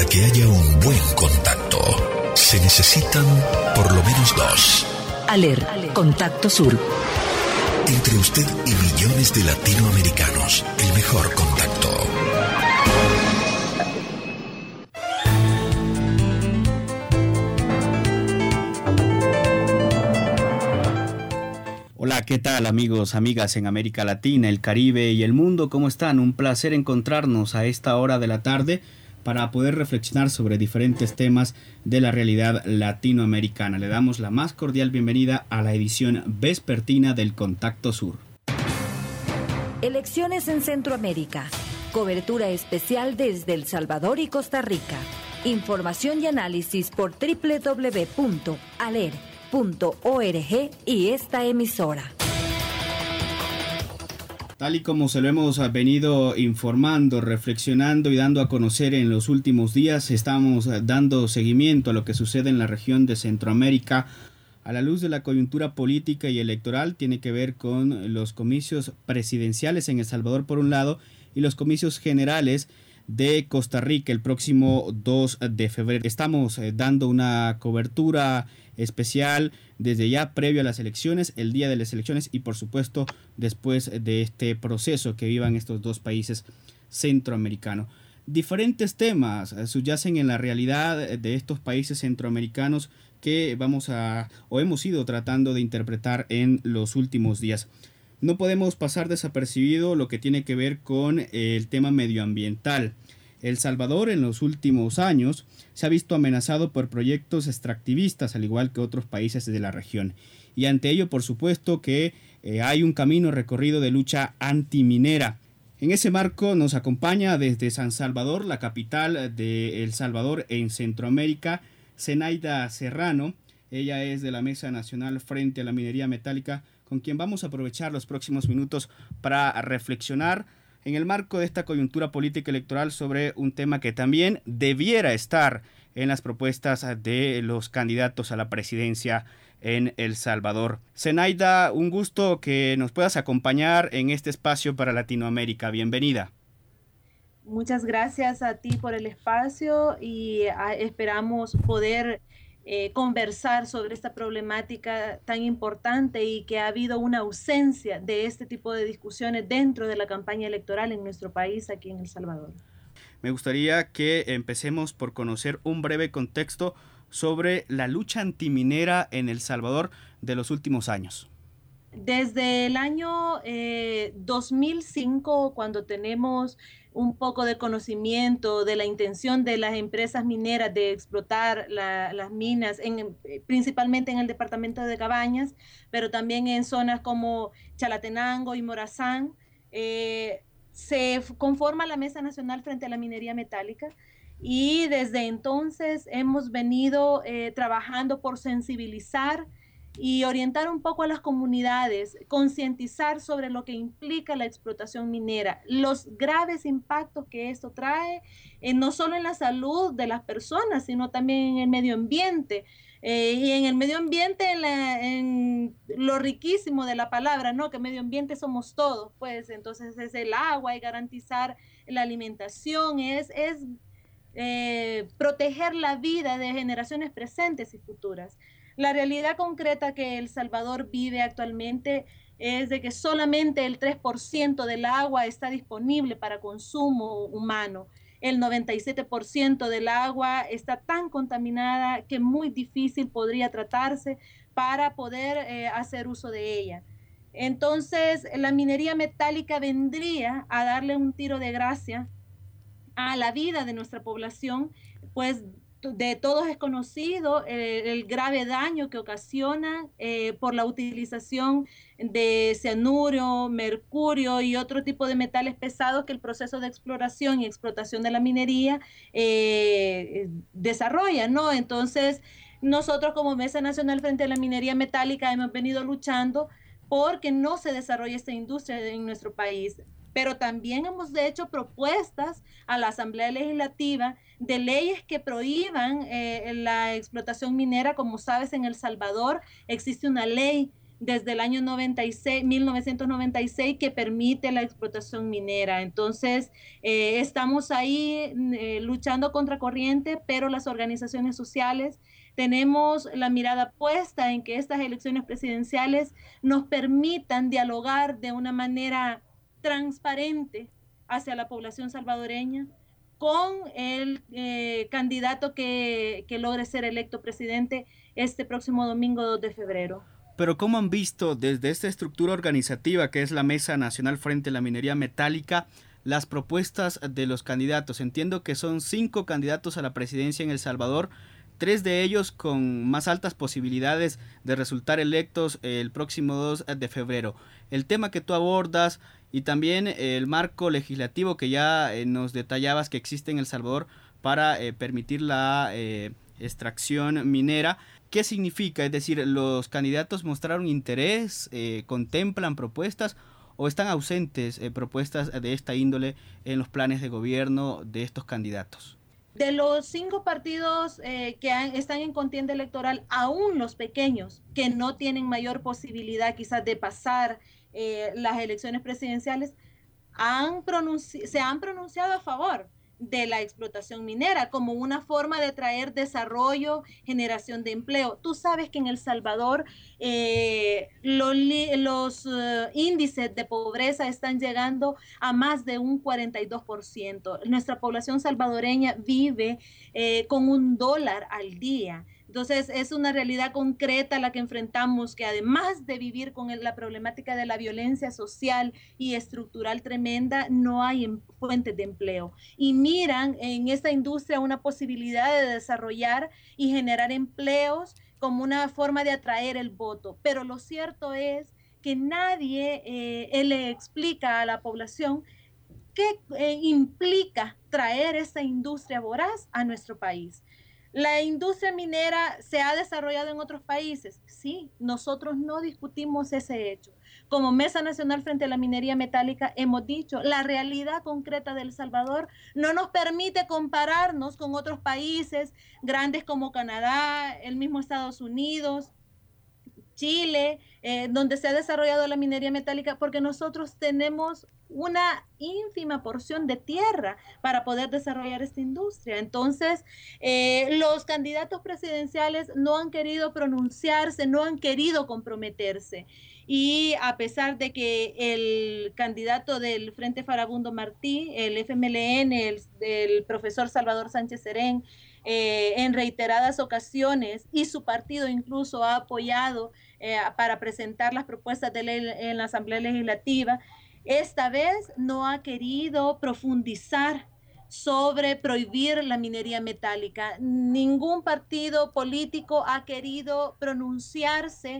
Para que haya un buen contacto, se necesitan por lo menos dos. ALER, Contacto Sur. Entre usted y millones de latinoamericanos, el mejor contacto. Hola, ¿qué tal amigos, amigas en América Latina, el Caribe y el mundo? ¿Cómo están? Un placer encontrarnos a esta hora de la tarde para poder reflexionar sobre diferentes temas de la realidad latinoamericana. Le damos la más cordial bienvenida a la edición vespertina del Contacto Sur. Elecciones en Centroamérica. Cobertura especial desde El Salvador y Costa Rica. Información y análisis por www.aler.org y esta emisora. Tal y como se lo hemos venido informando, reflexionando y dando a conocer en los últimos días, estamos dando seguimiento a lo que sucede en la región de Centroamérica a la luz de la coyuntura política y electoral. Tiene que ver con los comicios presidenciales en El Salvador por un lado y los comicios generales de Costa Rica el próximo 2 de febrero. Estamos dando una cobertura especial desde ya previo a las elecciones, el día de las elecciones y por supuesto después de este proceso que vivan estos dos países centroamericanos. Diferentes temas subyacen en la realidad de estos países centroamericanos que hemos ido tratando de interpretar en los últimos días. No podemos pasar desapercibido lo que tiene que ver con el tema medioambiental. El Salvador en los últimos años se ha visto amenazado por proyectos extractivistas, al igual que otros países de la región. Y ante ello, por supuesto que hay un camino recorrido de lucha antiminera. En ese marco nos acompaña desde San Salvador, la capital de El Salvador en Centroamérica, Zenaida Serrano. Ella es de la Mesa Nacional Frente a la Minería Metálica, con quien vamos a aprovechar los próximos minutos para reflexionar en el marco de esta coyuntura política electoral sobre un tema que también debiera estar en las propuestas de los candidatos a la presidencia en El Salvador. Zenaida, un gusto que nos puedas acompañar en este espacio para Latinoamérica. Bienvenida. Muchas gracias a ti por el espacio y esperamos poder conversar sobre esta problemática tan importante y que ha habido una ausencia de este tipo de discusiones dentro de la campaña electoral en nuestro país, aquí en El Salvador. Me gustaría que empecemos por conocer un breve contexto sobre la lucha antiminera en El Salvador de los últimos años. Desde el año 2005, cuando tenemos un poco de conocimiento de la intención de las empresas mineras de explotar las minas, principalmente en el departamento de Cabañas, pero también en zonas como Chalatenango y Morazán, se conforma la Mesa Nacional Frente a la Minería Metálica. Y desde entonces hemos venido trabajando por sensibilizar y orientar un poco a las comunidades, concientizar sobre lo que implica la explotación minera, los graves impactos que esto trae, no solo en la salud de las personas, sino también en el medio ambiente. Y en el medio ambiente, en lo riquísimo de la palabra, ¿no? Que medio ambiente somos todos, pues entonces es el agua y garantizar la alimentación, es proteger la vida de generaciones presentes y futuras. La realidad concreta que El Salvador vive actualmente es de que solamente el 3% del agua está disponible para consumo humano. El 97% del agua está tan contaminada que muy difícil podría tratarse para poder hacer uso de ella. Entonces, la minería metálica vendría a darle un tiro de gracia a la vida de nuestra población, pues de todos es conocido el grave daño que ocasiona por la utilización de cianuro, mercurio y otro tipo de metales pesados que el proceso de exploración y explotación de la minería desarrolla, ¿no? Entonces, nosotros como Mesa Nacional Frente a la Minería Metálica hemos venido luchando porque no se desarrolle esta industria en nuestro país. Pero también hemos hecho propuestas a la Asamblea Legislativa de leyes que prohíban la explotación minera. Como sabes, en El Salvador existe una ley desde el año 1996 que permite la explotación minera. Entonces, estamos ahí luchando contra corriente, pero las organizaciones sociales tenemos la mirada puesta en que estas elecciones presidenciales nos permitan dialogar de una manera transparente hacia la población salvadoreña con el candidato que logre ser electo presidente este próximo domingo 2 de febrero. Pero ¿cómo han visto desde esta estructura organizativa que es la Mesa Nacional frente a la Minería Metálica las propuestas de los candidatos? Entiendo que son 5 candidatos a la presidencia en El Salvador, 3 de ellos con más altas posibilidades de resultar electos el próximo 2 de febrero. El tema que tú abordas y también el marco legislativo que ya nos detallabas que existe en El Salvador para permitir la extracción minera. ¿Qué significa? Es decir, ¿los candidatos mostraron interés, contemplan propuestas o están ausentes propuestas de esta índole en los planes de gobierno de estos candidatos? De los 5 partidos que están en contienda electoral, aún los pequeños, que no tienen mayor posibilidad quizás de pasar las elecciones presidenciales, se han pronunciado a favor de la explotación minera como una forma de traer desarrollo, generación de empleo. Tú sabes que en El Salvador los índices de pobreza están llegando a más de un 42%. Nuestra población salvadoreña vive con $1 al día. Entonces, es una realidad concreta la que enfrentamos, que además de vivir con la problemática de la violencia social y estructural tremenda, no hay fuentes de empleo. Y miran en esta industria una posibilidad de desarrollar y generar empleos como una forma de atraer el voto. Pero lo cierto es que nadie le explica a la población qué implica traer esta industria voraz a nuestro país. ¿La industria minera se ha desarrollado en otros países? Sí, nosotros no discutimos ese hecho. Como Mesa Nacional frente a la Minería Metálica hemos dicho, la realidad concreta de El Salvador no nos permite compararnos con otros países grandes como Canadá, el mismo Estados Unidos, Chile, donde se ha desarrollado la minería metálica, porque nosotros tenemos una ínfima porción de tierra para poder desarrollar esta industria. Entonces, los candidatos presidenciales no han querido pronunciarse, no han querido comprometerse. Y a pesar de que el candidato del Frente Farabundo Martí, el FMLN, el profesor Salvador Sánchez Serén, en reiteradas ocasiones, y su partido incluso ha apoyado para presentar las propuestas de ley en la Asamblea Legislativa, esta vez no ha querido profundizar sobre prohibir la minería metálica. Ningún partido político ha querido pronunciarse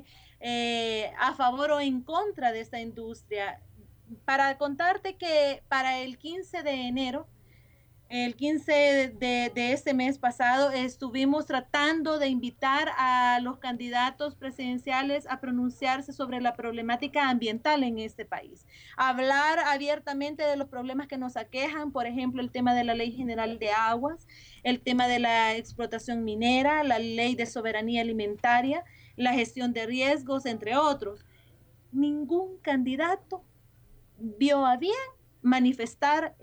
a favor o en contra de esta industria. Para contarte que para el 15 de enero, el 15 de este mes pasado, estuvimos tratando de invitar a los candidatos presidenciales a pronunciarse sobre la problemática ambiental en este país. Hablar abiertamente de los problemas que nos aquejan, por ejemplo, el tema de la Ley General de Aguas, el tema de la explotación minera, la Ley de Soberanía Alimentaria, la gestión de riesgos, entre otros. Ningún candidato vio a bien manifestar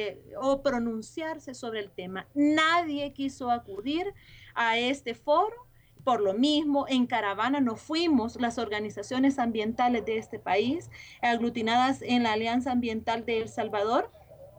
o pronunciarse sobre el tema. Nadie quiso acudir a este foro. Por lo mismo, en caravana nos fuimos las organizaciones ambientales de este país, aglutinadas en la Alianza Ambiental de El Salvador,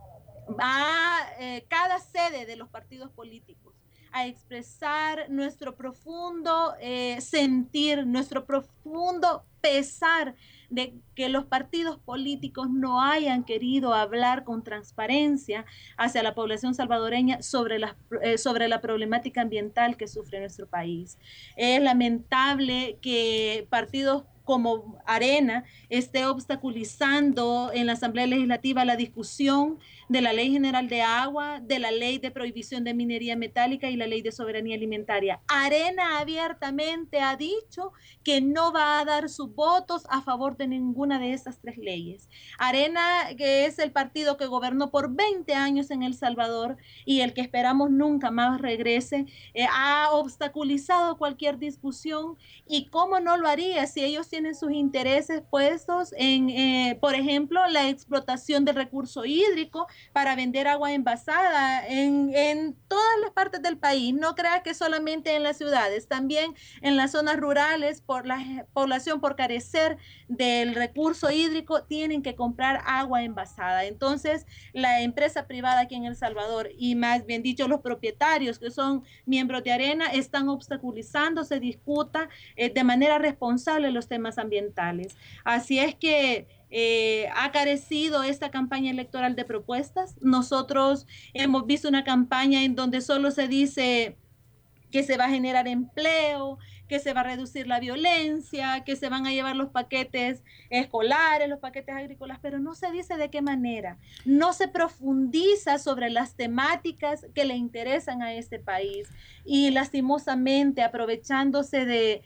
a cada sede de los partidos políticos, a expresar nuestro profundo sentir, nuestro profundo pesar de que los partidos políticos no hayan querido hablar con transparencia hacia la población salvadoreña sobre la problemática ambiental que sufre nuestro país. Es lamentable que partidos como Arena esté obstaculizando en la Asamblea Legislativa la discusión de la Ley General de Agua, de la Ley de Prohibición de Minería Metálica y la Ley de Soberanía Alimentaria. Arena abiertamente ha dicho que no va a dar sus votos a favor de ninguna de estas 3 leyes. Arena, que es el partido que gobernó por 20 años en El Salvador y el que esperamos nunca más regrese, ha obstaculizado cualquier discusión. ¿Y cómo no lo haría si ellos tienen tienen sus intereses puestos en, por ejemplo, la explotación del recurso hídrico para vender agua envasada en todas las partes del país. No crea que solamente en las ciudades, también en las zonas rurales, por la población, por carecer del recurso hídrico, tienen que comprar agua envasada. Entonces, la empresa privada aquí en El Salvador, y más bien dicho, los propietarios que son miembros de Arena, están obstaculizando, se discuta de manera responsable los temas ambientales. Así es que ha carecido esta campaña electoral de propuestas. Nosotros hemos visto una campaña en donde solo se dice que se va a generar empleo, que se va a reducir la violencia, que se van a llevar los paquetes escolares, los paquetes agrícolas, pero no se dice de qué manera. No se profundiza sobre las temáticas que le interesan a este país. Y lastimosamente, aprovechándose de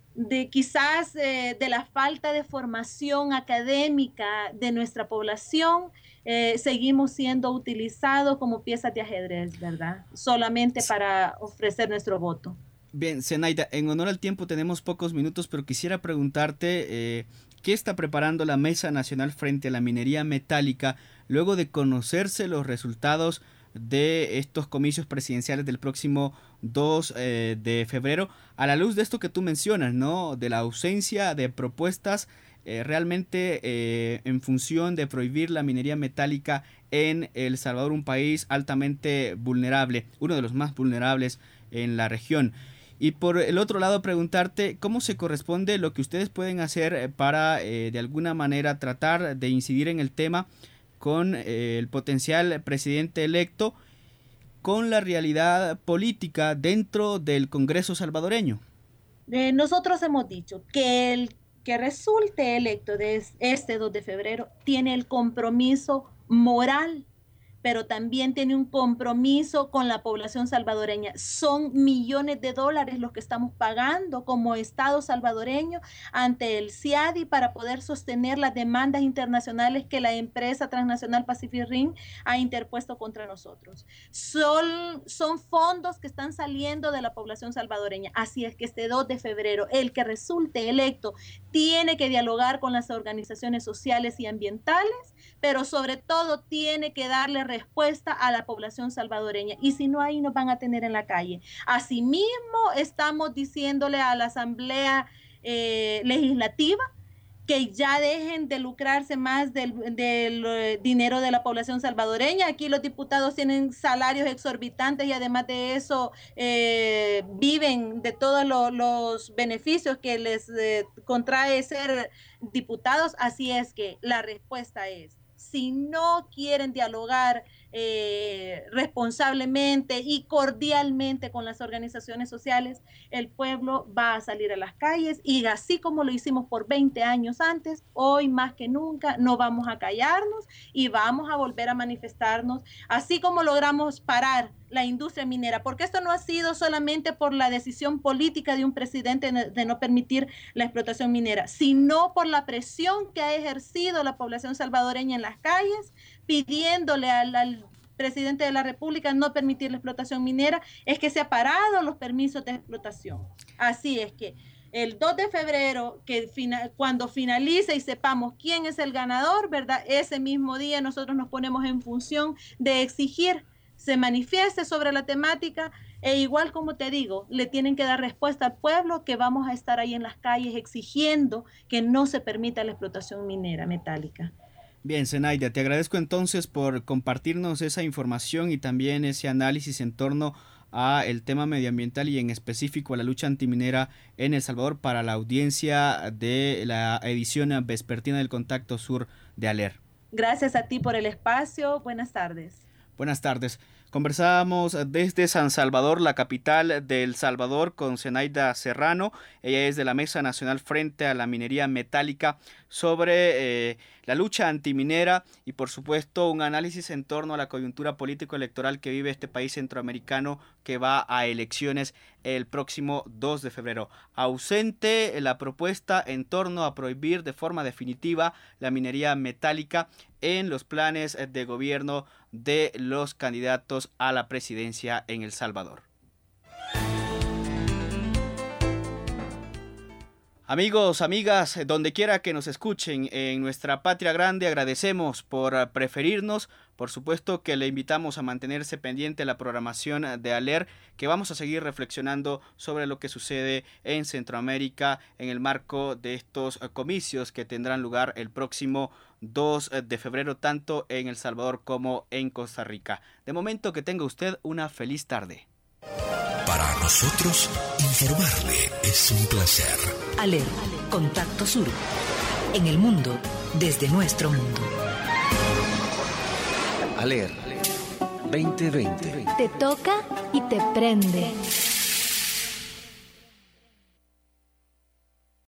quizás de la falta de formación académica de nuestra población, seguimos siendo utilizados como piezas de ajedrez, ¿verdad? Solamente para ofrecer nuestro voto. Bien, Zenaida, en honor al tiempo tenemos pocos minutos, pero quisiera preguntarte ¿qué está preparando la Mesa Nacional frente a la minería metálica luego de conocerse los resultados de estos comicios presidenciales del próximo 2 de febrero, a la luz de esto que tú mencionas, ¿no? De la ausencia de propuestas realmente en función de prohibir la minería metálica en El Salvador, un país altamente vulnerable, uno de los más vulnerables en la región. Y por el otro lado, preguntarte cómo se corresponde lo que ustedes pueden hacer para de alguna manera tratar de incidir en el tema con el potencial presidente electo, con la realidad política dentro del Congreso salvadoreño. Nosotros hemos dicho que el que resulte electo de este 2 de febrero tiene el compromiso moral, pero también tiene un compromiso con la población salvadoreña. Son millones de dólares los que estamos pagando como Estado salvadoreño ante el CIADI para poder sostener las demandas internacionales que la empresa transnacional Pacific Rim ha interpuesto contra nosotros. Son fondos que están saliendo de la población salvadoreña. Así es que este 2 de febrero, el que resulte electo tiene que dialogar con las organizaciones sociales y ambientales, pero sobre todo tiene que darle respuesta a la población salvadoreña, y si no, ahí nos van a tener en la calle. Asimismo, estamos diciéndole a la Asamblea Legislativa que ya dejen de lucrarse más del dinero de la población salvadoreña. Aquí los diputados tienen salarios exorbitantes y además de eso viven de todos los beneficios que les contrae ser diputados. Así es que la respuesta es: si no quieren dialogar responsablemente y cordialmente con las organizaciones sociales, el pueblo va a salir a las calles, y así como lo hicimos por 20 años antes, hoy más que nunca no vamos a callarnos y vamos a volver a manifestarnos, así como logramos parar la industria minera, porque esto no ha sido solamente por la decisión política de un presidente de no permitir la explotación minera, sino por la presión que ha ejercido la población salvadoreña en las calles, pidiéndole al presidente de la República no permitir la explotación minera. Es que se ha parado los permisos de explotación. Así es que el 2 de febrero, cuando finalice y sepamos quién es el ganador, ¿verdad? Ese mismo día nosotros nos ponemos en función de exigir se manifieste sobre la temática, e igual como te digo, le tienen que dar respuesta al pueblo, que vamos a estar ahí en las calles exigiendo que no se permita la explotación minera metálica. Bien, Zenaida, te agradezco entonces por compartirnos esa información y también ese análisis en torno a el tema medioambiental y en específico a la lucha antiminera en El Salvador para la audiencia de la edición vespertina del Contacto Sur de ALER. Gracias a ti por el espacio. Buenas tardes. Buenas tardes. Conversábamos desde San Salvador, la capital de El Salvador, con Zenaida Serrano. Ella es de la Mesa Nacional frente a la minería metálica, sobre la lucha antiminera y por supuesto un análisis en torno a la coyuntura político-electoral que vive este país centroamericano que va a elecciones el próximo 2 de febrero. Ausente la propuesta en torno a prohibir de forma definitiva la minería metálica en los planes de gobierno de los candidatos a la presidencia en El Salvador. Amigos, amigas, donde quiera que nos escuchen en nuestra patria grande, agradecemos por preferirnos. Por supuesto que le invitamos a mantenerse pendiente de la programación de ALER, que vamos a seguir reflexionando sobre lo que sucede en Centroamérica en el marco de estos comicios que tendrán lugar el próximo 2 de febrero, tanto en El Salvador como en Costa Rica. De momento, que tenga usted una feliz tarde. Para nosotros, informarle es un placer. ALER, Contacto Sur. En el mundo, desde nuestro mundo. ALER 2020. Te toca y te prende.